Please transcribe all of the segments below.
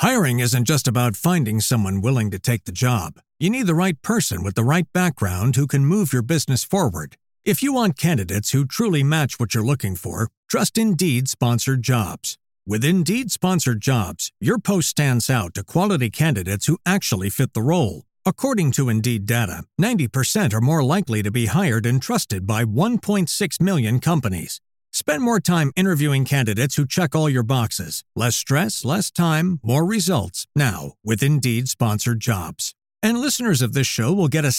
Hiring isn't just about finding someone willing to take the job. You need the right person with the right background who can move your business forward. If you want candidates who truly match what you're looking for, trust Indeed Sponsored Jobs. With Indeed Sponsored Jobs, your post stands out to quality candidates who actually fit the role. According to Indeed data, 90% are more likely to be hired and trusted by 1.6 million companies. Spend more time interviewing candidates who check all your boxes. Less stress, less time, more results. Now, with Indeed Sponsored Jobs. And listeners of this show will get a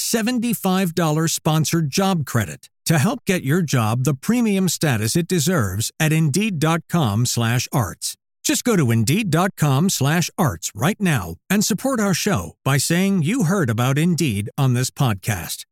$75 sponsored job credit to help get your job the premium status it deserves at Indeed.com/arts. Just go to Indeed.com/arts right now and support our show by saying you heard about Indeed on this podcast.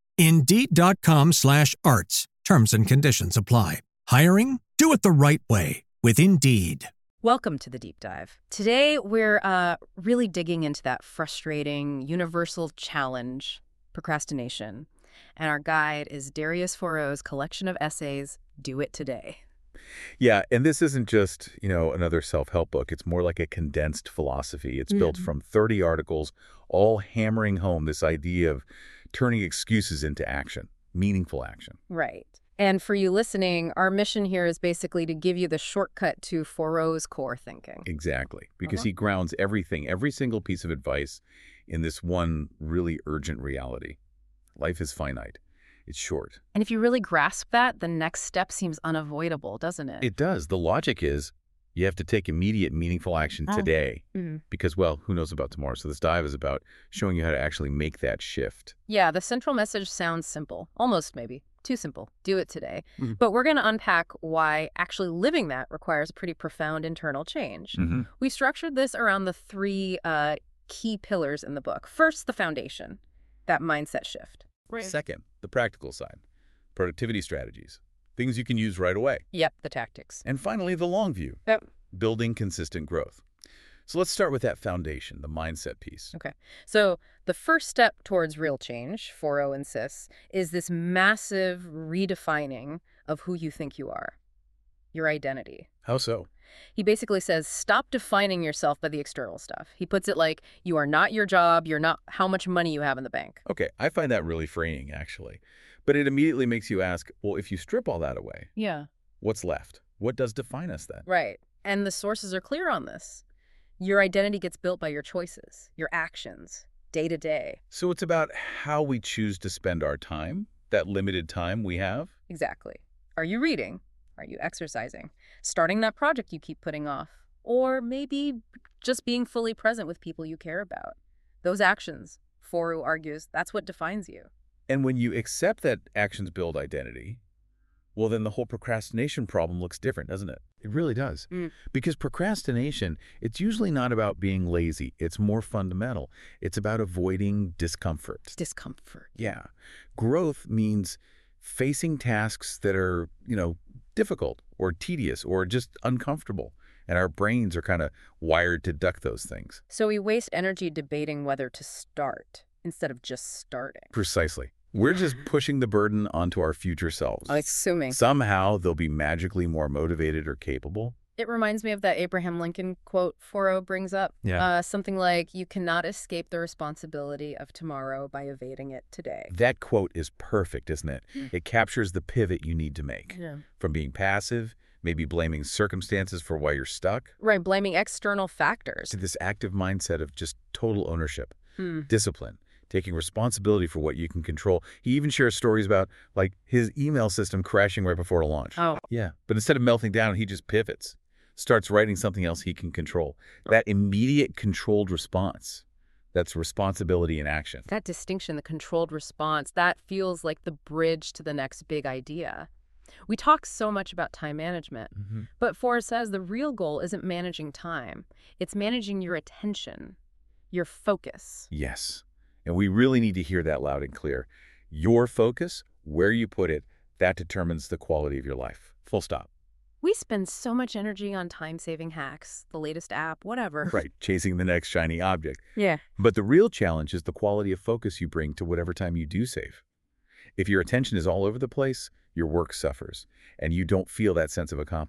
Indeed.com/arts. Terms and conditions apply. Hiring? Do it the right way with Indeed. Welcome to the Deep Dive. Today, we're really digging into that frustrating, universal challenge, procrastination. And our guide is Darius Foreau's collection of essays, Do It Today. Yeah, and this isn't just, another self-help book. It's more like a condensed philosophy. It's built from 30 articles, all hammering home this idea of turning excuses into action, meaningful action. Right. And for you listening, our mission here is basically to give you the shortcut to Foreau's core thinking. Exactly, because he grounds everything, every single piece of advice in this one really urgent reality. Life is finite. It's short. And if you really grasp that, the next step seems unavoidable, doesn't it? It does. The logic is you have to take immediate, meaningful action today because, well, who knows about tomorrow? So this dive is about showing you how to actually make that shift. Yeah, the central message sounds simple, almost maybe. Too simple. Do it today. But we're going to unpack why actually living that requires a pretty profound internal change. We structured this around the three key pillars in the book. First, the foundation, that mindset shift. Right. Second, the practical side, productivity strategies, things you can use right away. Yep, the tactics. And finally, the long view, building consistent growth. So let's start with that foundation, the mindset piece. Okay. So the first step towards real change, Foreau insists, is this massive redefining of who you think you are, your identity. How so? He basically says, stop defining yourself by the external stuff. He puts it like, you are not your job, you're not how much money you have in the bank. Okay, I find that really freeing, actually. But it immediately makes you ask, well, if you strip all that away, what's left? What does define us then? Right. And the sources are clear on this. Your identity gets built by your choices, your actions, day to day. So it's about how we choose to spend our time, that limited time we have? Exactly. Are you reading? Are you exercising? Starting that project you keep putting off? Or maybe just being fully present with people you care about? Those actions, Foreau argues, that's what defines you. And when you accept that actions build identity, well, then the whole procrastination problem looks different, doesn't it? It really does. Because procrastination, it's usually not about being lazy. It's more fundamental. It's about avoiding discomfort. Discomfort. Yeah. Growth means facing tasks that are, difficult or tedious or just uncomfortable. And our brains are kind of wired to duck those things. So we waste energy debating whether to start instead of just starting. Precisely. We're just pushing the burden onto our future selves. Assuming. Somehow they'll be magically more motivated or capable. It reminds me of that Abraham Lincoln quote Foreau brings up. Something like, you cannot escape the responsibility of tomorrow by evading it today. That quote is perfect, isn't it? It captures the pivot you need to make. From being passive, maybe blaming circumstances for why you're stuck. Right, blaming external factors. To this active mindset of just total ownership, discipline, taking responsibility for what you can control. He even shares stories about, like, his email system crashing right before a launch. Yeah, but instead of melting down, he just pivots, starts writing something else he can control. That immediate controlled response, that's responsibility in action. That distinction, the controlled response, that feels like the bridge to the next big idea. We talk so much about time management, but Foreau says the real goal isn't managing time. It's managing your attention, your focus. Yes. And we really need to hear that loud and clear. Your focus, where you put it, that determines the quality of your life. Full stop. We spend so much energy on time-saving hacks, the latest app, whatever. Right, chasing the next shiny object. Yeah. But the real challenge is the quality of focus you bring to whatever time you do save. If your attention is all over the place, your work suffers, and you don't feel that sense of accomplishment.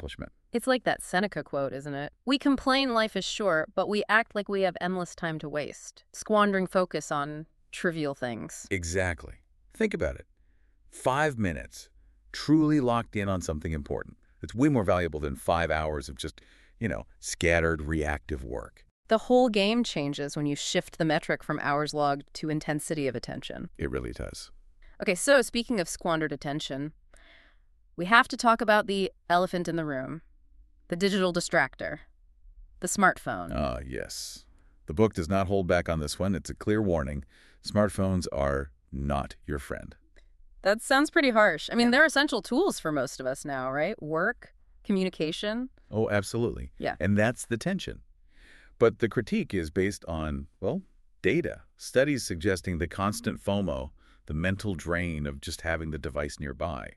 It's like that Seneca quote, isn't it? We complain life is short, but we act like we have endless time to waste, squandering focus on trivial things. Exactly. Think about it. 5 minutes, truly locked in on something important. It's way more valuable than 5 hours of just, scattered reactive work. The whole game changes when you shift the metric from hours logged to intensity of attention. It really does. Okay, so speaking of squandered attention, we have to talk about the elephant in the room, the digital distractor, the smartphone. Ah, yes. The book does not hold back on this one. It's a clear warning. Smartphones are not your friend. That sounds pretty harsh. I mean, they're essential tools for most of us now, right? Work, communication. Oh, absolutely. Yeah. And that's the tension. But the critique is based on, data. Studies suggesting the constant FOMO, the mental drain of just having the device nearby.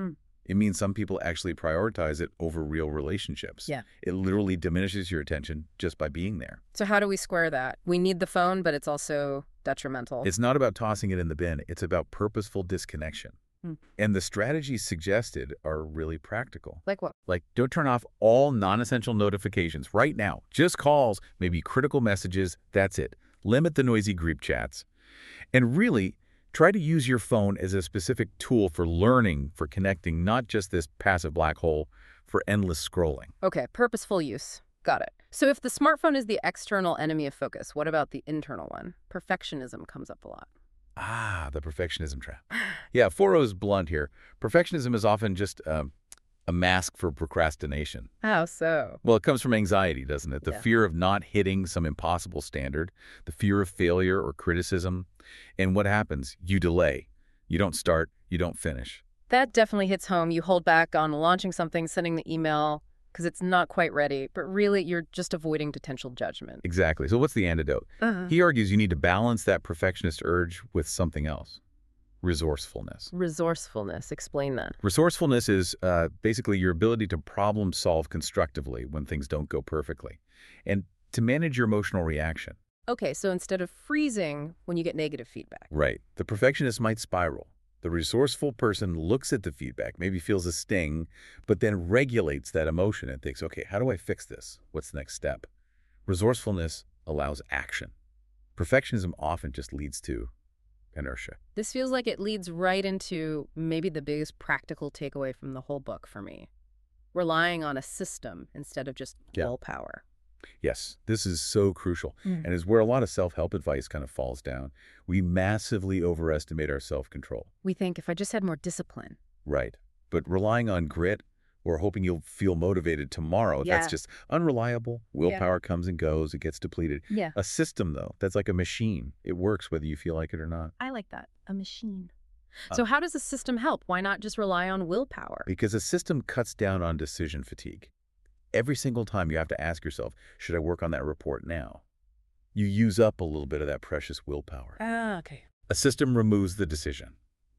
It means some people actually prioritize it over real relationships. Yeah. It literally diminishes your attention just by being there. So how do we square that? We need the phone, but it's also detrimental. It's not about tossing it in the bin. It's about purposeful disconnection. And the strategies suggested are really practical. Like what? Like, don't turn off all non-essential notifications right now. Just calls, maybe critical messages, that's it. Limit the noisy group chats. And really, try to use your phone as a specific tool for learning, for connecting, not just this passive black hole for endless scrolling. Okay, purposeful use. Got it. So if the smartphone is the external enemy of focus, what about the internal one? Perfectionism comes up a lot. Ah, the perfectionism trap. Yeah, Foro's blunt here. Perfectionism is often just a mask for procrastination. How so? Well, it comes from anxiety, doesn't it? The fear of not hitting some impossible standard, the fear of failure or criticism. And what happens? You delay. You don't start. You don't finish. That definitely hits home. You hold back on launching something, sending the email, because it's not quite ready, but really you're just avoiding potential judgment. Exactly. So what's the antidote? He argues you need to balance that perfectionist urge with something else. Resourcefulness. Resourcefulness. Explain that. Resourcefulness is basically your ability to problem solve constructively when things don't go perfectly, and to manage your emotional reaction. Okay, so instead of freezing when you get negative feedback. Right. The perfectionist might spiral. The resourceful person looks at the feedback, maybe feels a sting, but then regulates that emotion and thinks, okay, how do I fix this? What's the next step? Resourcefulness allows action. Perfectionism often just leads to inertia. This feels like it leads right into maybe the biggest practical takeaway from the whole book for me. Relying on a system instead of just willpower. Yes, this is so crucial, and is where a lot of self-help advice kind of falls down. We massively overestimate our self-control. We think if I just had more discipline. Right, but relying on grit or hoping you'll feel motivated tomorrow, that's just unreliable. Willpower comes and goes, it gets depleted. Yeah. A system, though, that's like a machine. It works whether you feel like it or not. I like that, a machine. So how does a system help? Why not just rely on willpower? Because a system cuts down on decision fatigue. Every single time you have to ask yourself, should I work on that report now? You use up a little bit of that precious willpower. Okay. A system removes the decision.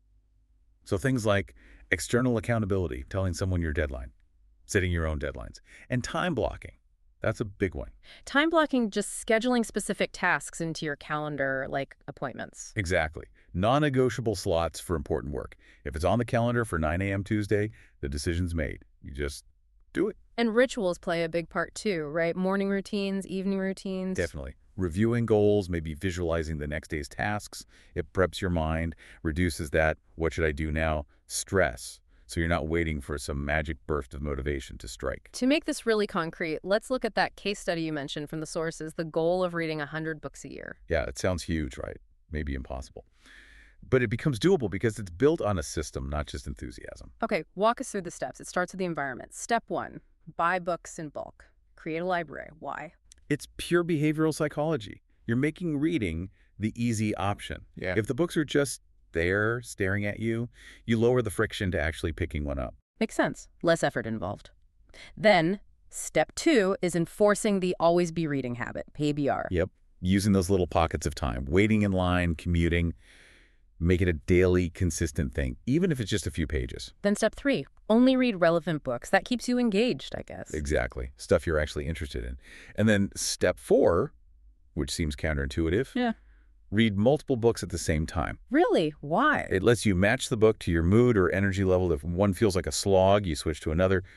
So things like external accountability, telling someone your deadline, setting your own deadlines, and time blocking. That's a big one. Time blocking, just scheduling specific tasks into your calendar, like appointments. Exactly. Non-negotiable slots for important work. If it's on the calendar for 9 a.m. Tuesday, the decision's made. You just do it. And rituals play a big part too, right? Morning routines, evening routines. Definitely. Reviewing goals, maybe visualizing the next day's tasks. It preps your mind, reduces that, what should I do now, stress. So you're not waiting for some magic burst of motivation to strike. To make this really concrete, let's look at that case study you mentioned from the sources, the goal of reading 100 books a year. Yeah, it sounds huge, right? Maybe impossible. But it becomes doable because it's built on a system, not just enthusiasm. Okay, walk us through the steps. It starts with the environment. Step 1, buy books in bulk. Create a library. Why? It's pure behavioral psychology. You're making reading the easy option. Yeah. If the books are just there staring at you, you lower the friction to actually picking one up. Makes sense. Less effort involved. Then, step 2 is enforcing the always be reading habit, PBR. Yep. Using those little pockets of time, waiting in line, commuting, make it a daily, consistent thing, even if it's just a few pages. Then step 3, only read relevant books. That keeps you engaged, I guess. Exactly. Stuff you're actually interested in. And then step 4, which seems counterintuitive, read multiple books at the same time. Really? Why? It lets you match the book to your mood or energy level. If one feels like a slog, you switch to another.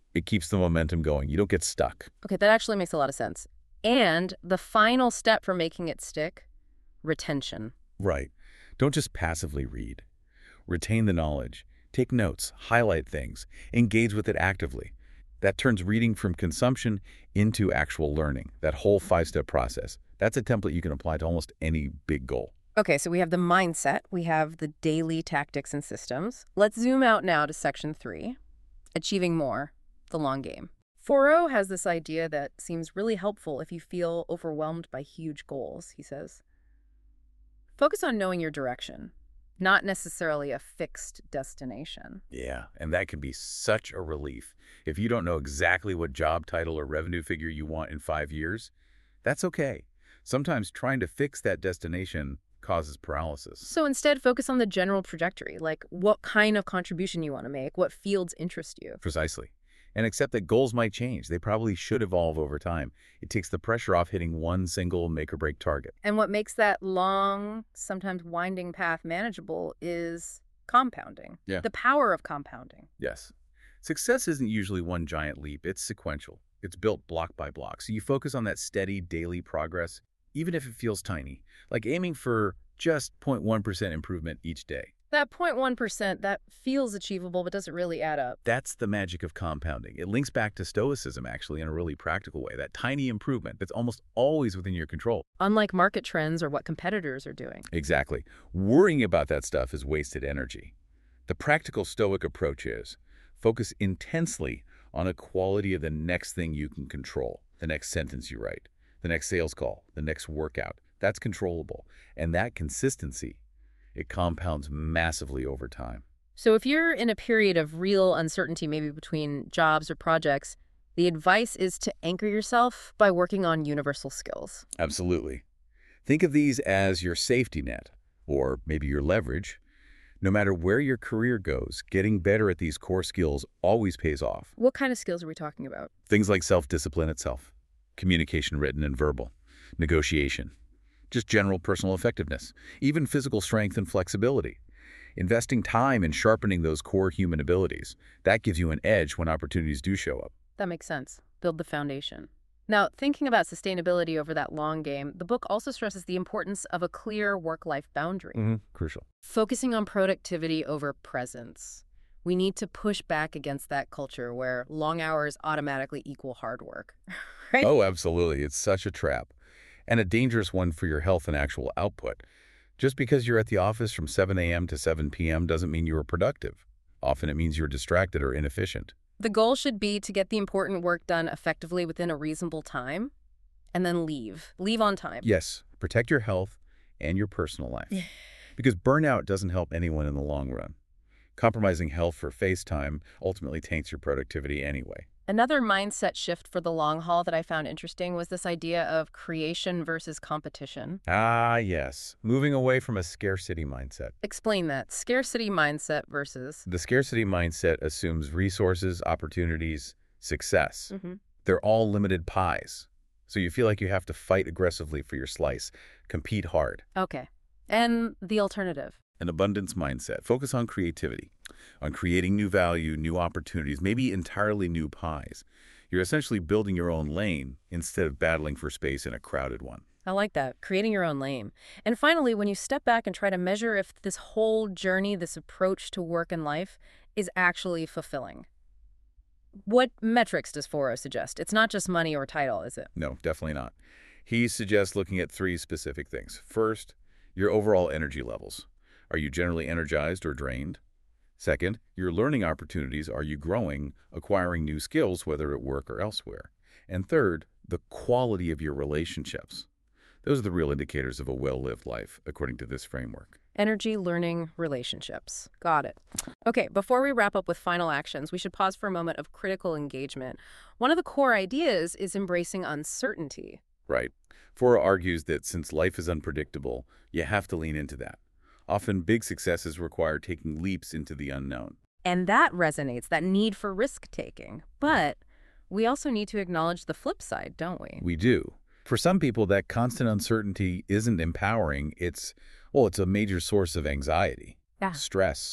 It keeps the momentum going. You don't get stuck. Okay, that actually makes a lot of sense. And the final step for making it stick, retention. Right. Don't just passively read. Retain the knowledge. Take notes. Highlight things. Engage with it actively. That turns reading from consumption into actual learning. That whole 5-step process. That's a template you can apply to almost any big goal. Okay, so we have the mindset. We have the daily tactics and systems. Let's zoom out now to section 3, achieving more, the long game. Thoreau has this idea that seems really helpful if you feel overwhelmed by huge goals, he says. Focus on knowing your direction, not necessarily a fixed destination. Yeah, and that can be such a relief. If you don't know exactly what job title or revenue figure you want in 5 years, that's okay. Sometimes trying to fix that destination causes paralysis. So instead, focus on the general trajectory, like what kind of contribution you want to make, what fields interest you. Precisely. And accept that goals might change. They probably should evolve over time. It takes the pressure off hitting one single make-or-break target. And what makes that long, sometimes winding path manageable is compounding. Yeah. The power of compounding. Yes. Success isn't usually one giant leap. It's sequential. It's built block by block. So you focus on that steady daily progress, even if it feels tiny, like aiming for just 0.1% improvement each day. That 0.1%, that feels achievable but doesn't really add up. That's the magic of compounding. It links back to Stoicism, actually, in a really practical way. That tiny improvement that's almost always within your control. Unlike market trends or what competitors are doing. Exactly. Worrying about that stuff is wasted energy. The practical Stoic approach is focus intensely on a quality of the next thing you can control, the next sentence you write, the next sales call, the next workout. That's controllable. And that consistency, it compounds massively over time. So if you're in a period of real uncertainty, maybe between jobs or projects, the advice is to anchor yourself by working on universal skills. Absolutely. Think of these as your safety net, or maybe your leverage. No matter where your career goes, getting better at these core skills always pays off. What kind of skills are we talking about? Things like self-discipline itself, communication written and verbal, negotiation, just general personal effectiveness, even physical strength and flexibility. Investing time in sharpening those core human abilities, that gives you an edge when opportunities do show up. That makes sense. Build the foundation. Now, thinking about sustainability over that long game, the book also stresses the importance of a clear work-life boundary. Crucial. Focusing on productivity over presence. We need to push back against that culture where long hours automatically equal hard work. Right? Oh, absolutely. It's such a trap. And a dangerous one for your health and actual output. Just because you're at the office from 7 a.m. to 7 p.m. doesn't mean you are productive. Often it means you're distracted or inefficient. The goal should be to get the important work done effectively within a reasonable time, and then leave. Leave on time. Yes, protect your health and your personal life. Because burnout doesn't help anyone in the long run. Compromising health for face time ultimately taints your productivity anyway. Another mindset shift for the long haul that I found interesting was this idea of creation versus competition. Ah, yes. Moving away from a scarcity mindset. Explain that. Scarcity mindset versus... The scarcity mindset assumes resources, opportunities, success. They're all limited pies. So you feel like you have to fight aggressively for your slice, compete hard. Okay. And the alternative? An abundance mindset. Focus on creativity, on creating new value, new opportunities, maybe entirely new pies. You're essentially building your own lane instead of battling for space in a crowded one. I like that, creating your own lane. And finally, when you step back and try to measure if this whole journey, this approach to work and life is actually fulfilling, what metrics does Thoreau suggest? It's not just money or title, is it? No, definitely not. He suggests looking at 3 specific things. First, your overall energy levels. Are you generally energized or drained? Second, your learning opportunities. Are you growing, acquiring new skills, whether at work or elsewhere? And third, the quality of your relationships. Those are the real indicators of a well-lived life, according to this framework. Energy, learning, relationships. Got it. Okay, before we wrap up with final actions, we should pause for a moment of critical engagement. One of the core ideas is embracing uncertainty. Right. Thoreau argues that since life is unpredictable, you have to lean into that. Often big successes require taking leaps into the unknown. And that resonates, that need for risk-taking. But we also need to acknowledge the flip side, don't we? We do. For some people, that constant uncertainty isn't empowering. It's a major source of anxiety, stress.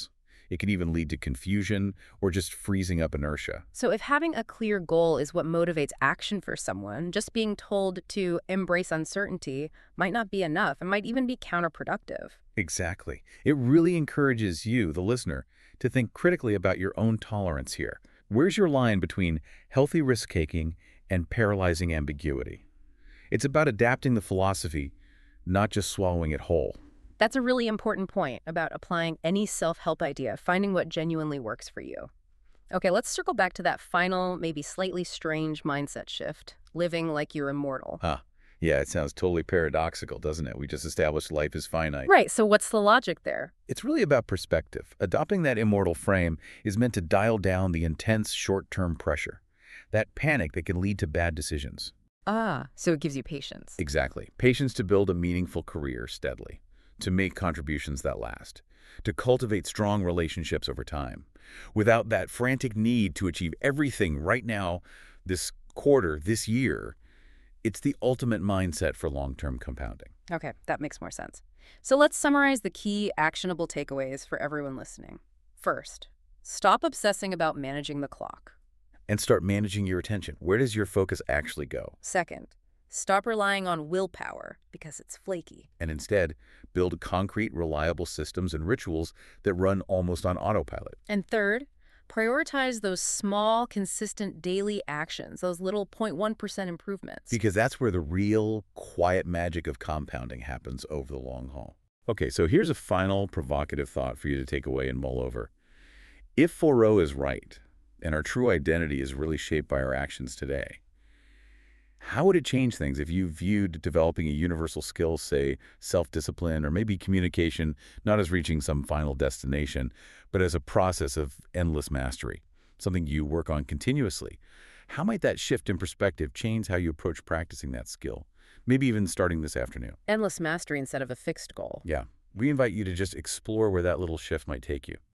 It can even lead to confusion or just freezing up inertia. So if having a clear goal is what motivates action for someone, just being told to embrace uncertainty might not be enough. It might even be counterproductive. Exactly. It really encourages you, the listener, to think critically about your own tolerance here. Where's your line between healthy risk-taking and paralyzing ambiguity? It's about adapting the philosophy, not just swallowing it whole. That's a really important point about applying any self-help idea, finding what genuinely works for you. Okay, let's circle back to that final, maybe slightly strange mindset shift, living like you're immortal. Yeah, it sounds totally paradoxical, doesn't it? We just established life is finite. Right, so what's the logic there? It's really about perspective. Adopting that immortal frame is meant to dial down the intense short-term pressure, that panic that can lead to bad decisions. So it gives you patience. Exactly. Patience to build a meaningful career steadily, to make contributions that last, to cultivate strong relationships over time, without that frantic need to achieve everything right now, this quarter, this year. It's the ultimate mindset for long-term compounding. Okay, that makes more sense. So let's summarize the key actionable takeaways for everyone listening. First, stop obsessing about managing the clock. And start managing your attention. Where does your focus actually go? Second, stop relying on willpower because it's flaky. And instead, build concrete, reliable systems and rituals that run almost on autopilot. And third, prioritize those small, consistent daily actions, those little 0.1% improvements. Because that's where the real, quiet magic of compounding happens over the long haul. Okay, so here's a final provocative thought for you to take away and mull over. If Thoreau is right, and our true identity is really shaped by our actions today, how would it change things if you viewed developing a universal skill, say self-discipline or maybe communication, not as reaching some final destination, but as a process of endless mastery, something you work on continuously? How might that shift in perspective change how you approach practicing that skill? Maybe even starting this afternoon. Endless mastery instead of a fixed goal. Yeah. We invite you to just explore where that little shift might take you.